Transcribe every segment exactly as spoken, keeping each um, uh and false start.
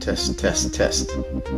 test, test, test.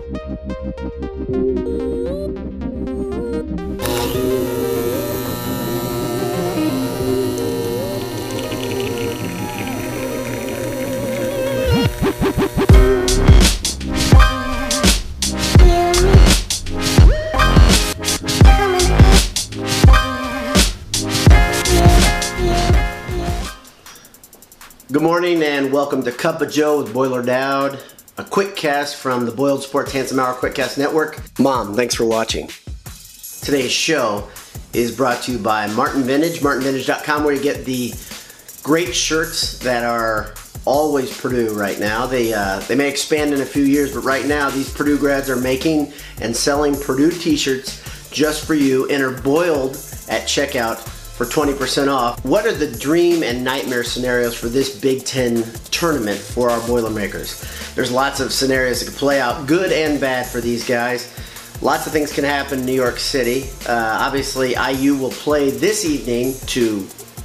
Good morning and welcome to Cup of Joe with Boiler Dowd, a quick cast from the Boiled Sports Handsome Hour Quickcast Network. Mom, thanks for watching. Today's show is brought to you by Martin Vintage, martin vintage dot com, where you get the great shirts that are always Purdue right now. They, uh, they may expand in a few years, but right now these Purdue grads are making and selling Purdue t-shirts just for you. Enter Boiled at checkout for twenty percent off. What are the dream and nightmare scenarios for this Big Ten tournament for our Boilermakers? There's lots of scenarios that could play out, good and bad for these guys. Lots of things can happen in New York City. Uh, obviously, I U will play this evening to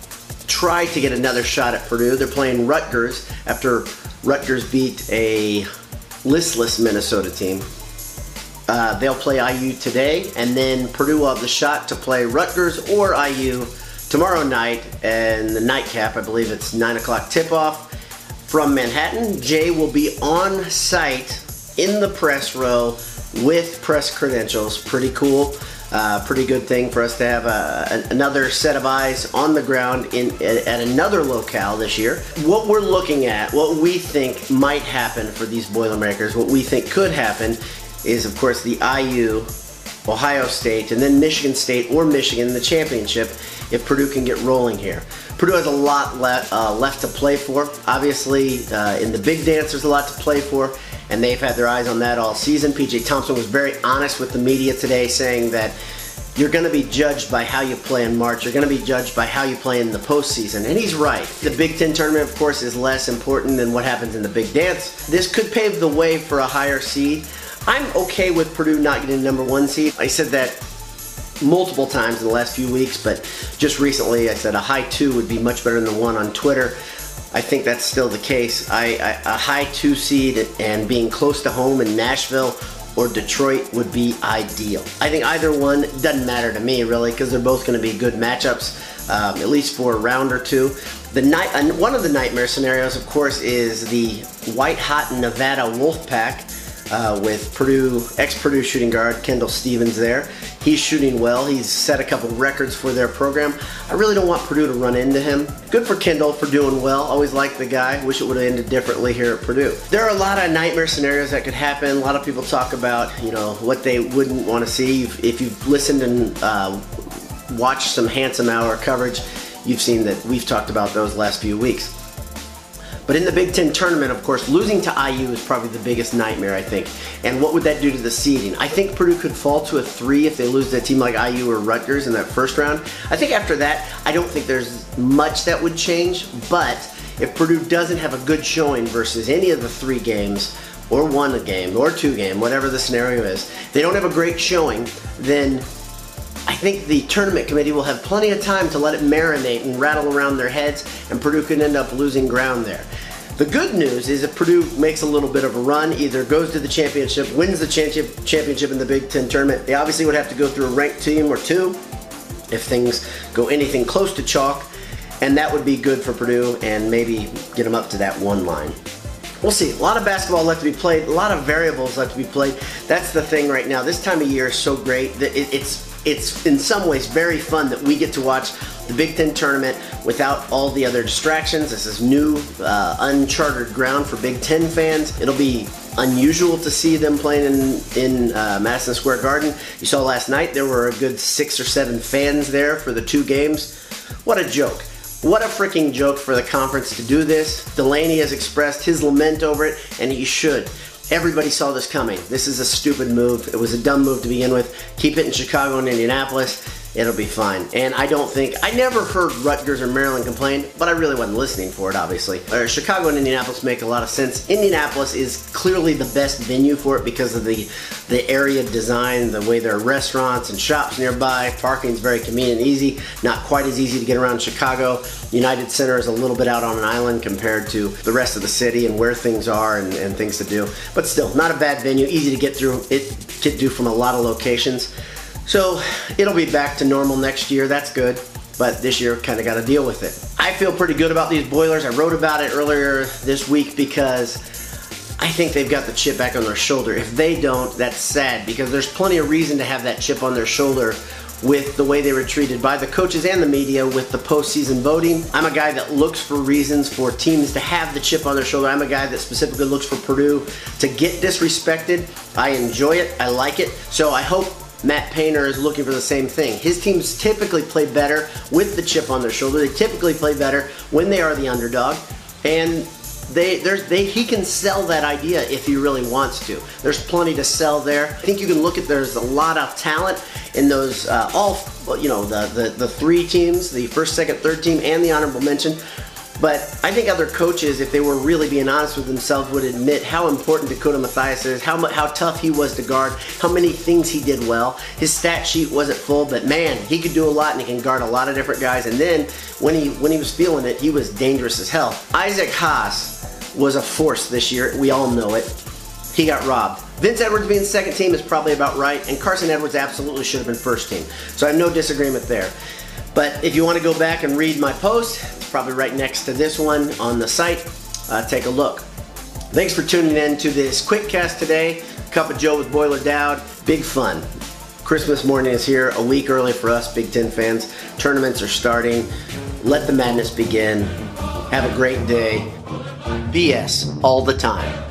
try to get another shot at Purdue. They're playing Rutgers after Rutgers beat a listless Minnesota team. Uh, they'll play I U today, and then Purdue will have the shot to play Rutgers or I U tomorrow night, and the nightcap, I believe it's nine o'clock tip-off from Manhattan. Jay will be on site in the press row with press credentials. Pretty cool. Uh, pretty good thing for us to have a, another set of eyes on the ground in at another locale this year. What we're looking at, what we think might happen for these Boilermakers, what we think could happen is, of course, the I U, Ohio State, and then Michigan State or Michigan in the championship if Purdue can get rolling here. Purdue has a lot le uh, left to play for. Obviously, uh, in the big dance, there's a lot to play for, and they've had their eyes on that all season. P J Thompson was very honest with the media today, saying that you're going to be judged by how you play in March. You're going to be judged by how you play in the postseason, and he's right. The Big Ten tournament, of course, is less important than what happens in the big dance. This could pave the way for a higher seed. I'm okay with Purdue not getting the number one seed. I said that multiple times in the last few weeks, but just recently I said a high two would be much better than the one on Twitter. I think that's still the case. I, I, a high two seed and being close to home in Nashville or Detroit would be ideal. I think either one doesn't matter to me really, because they're both going to be good matchups, um, at least for a round or two. The night, uh, one of the nightmare scenarios, of course, is the white-hot Nevada Wolfpack. Uh, with Purdue, ex-Purdue shooting guard Kendall Stevens there. He's shooting well. He's set a couple records for their program. I really don't want Purdue to run into him. Good for Kendall for doing well. Always liked the guy. Wish it would have ended differently here at Purdue. There are a lot of nightmare scenarios that could happen. A lot of people talk about, you know, what they wouldn't want to see. If you've listened and uh, watched some Handsome Hour coverage, you've seen that we've talked about those last few weeks. But in the Big Ten tournament, of course, losing to I U is probably the biggest nightmare, I think. And what would that do to the seeding? I think Purdue could fall to a three if they lose to a team like I U or Rutgers in that first round. I think after that, I don't think there's much that would change. But if Purdue doesn't have a good showing versus any of the three games, or one a game, or two game, whatever the scenario is, they don't have a great showing, then I think the tournament committee will have plenty of time to let it marinate and rattle around their heads, and Purdue could end up losing ground there. The good news is if Purdue makes a little bit of a run, either goes to the championship, wins the championship in the Big Ten tournament, they obviously would have to go through a ranked team or two if things go anything close to chalk, and that would be good for Purdue and maybe get them up to that one line. We'll see. A lot of basketball left to be played, a lot of variables left to be played. That's the thing right now. This time of year is so great that it, it's It's in some ways very fun that we get to watch the Big Ten tournament without all the other distractions. This is new, uh, uncharted ground for Big Ten fans. It'll be unusual to see them playing in, in uh, Madison Square Garden. You saw last night there were a good six or seven fans there for the two games. What a joke. What a freaking joke for the conference to do this. Delaney has expressed his lament over it, and he should. Everybody saw this coming. This is a stupid move. It was a dumb move to begin with. Keep it in Chicago and Indianapolis. it'll be fine. And I don't think, I never heard Rutgers or Maryland complain, but I really wasn't listening for it, obviously. Uh, Chicago and Indianapolis make a lot of sense. Indianapolis is clearly the best venue for it because of the, the area design, the way there are restaurants and shops nearby. Parking is very convenient and easy, not quite as easy to get around Chicago. United Center is a little bit out on an island compared to the rest of the city and where things are and, and things to do. But still, not a bad venue, easy to get through, it get through from a lot of locations. So it'll be back to normal next year, that's good. But this year, kind of got to deal with it. I feel pretty good about these Boilers. I wrote about it earlier this week because I think they've got the chip back on their shoulder. If they don't, that's sad because there's plenty of reason to have that chip on their shoulder with the way they were treated by the coaches and the media with the postseason voting. I'm a guy that looks for reasons for teams to have the chip on their shoulder. I'm a guy that specifically looks for Purdue to get disrespected. I enjoy it, I like it, so I hope Matt Painter is looking for the same thing. His teams typically play better with the chip on their shoulder. They typically play better when they are the underdog, and They, they, he can sell that idea if he really wants to. There's plenty to sell there. I think you can look at, there's a lot of talent in those, uh, all, you know, the, the, the three teams, the first, second, third team, and the honorable mention. But I think other coaches, if they were really being honest with themselves, would admit how important Dakota Mathias is, how, how tough he was to guard, how many things he did well. His stat sheet wasn't full, but man, he could do a lot and he can guard a lot of different guys. And then when he, when he was feeling it, he was dangerous as hell. Isaac Haas was a force this year. We all know it. He got robbed. Vince Edwards being second team is probably about right, and Carson Edwards absolutely should have been first team. So I have no disagreement there. But if you want to go back and read my post, it's probably right next to this one on the site. Uh, take a look. Thanks for tuning in to this quick cast today. Cup of Joe with Boiler Dowd. Big fun. Christmas morning is here, a week early for us Big Ten fans. Tournaments are starting. Let the madness begin. Have a great day. B S all the time.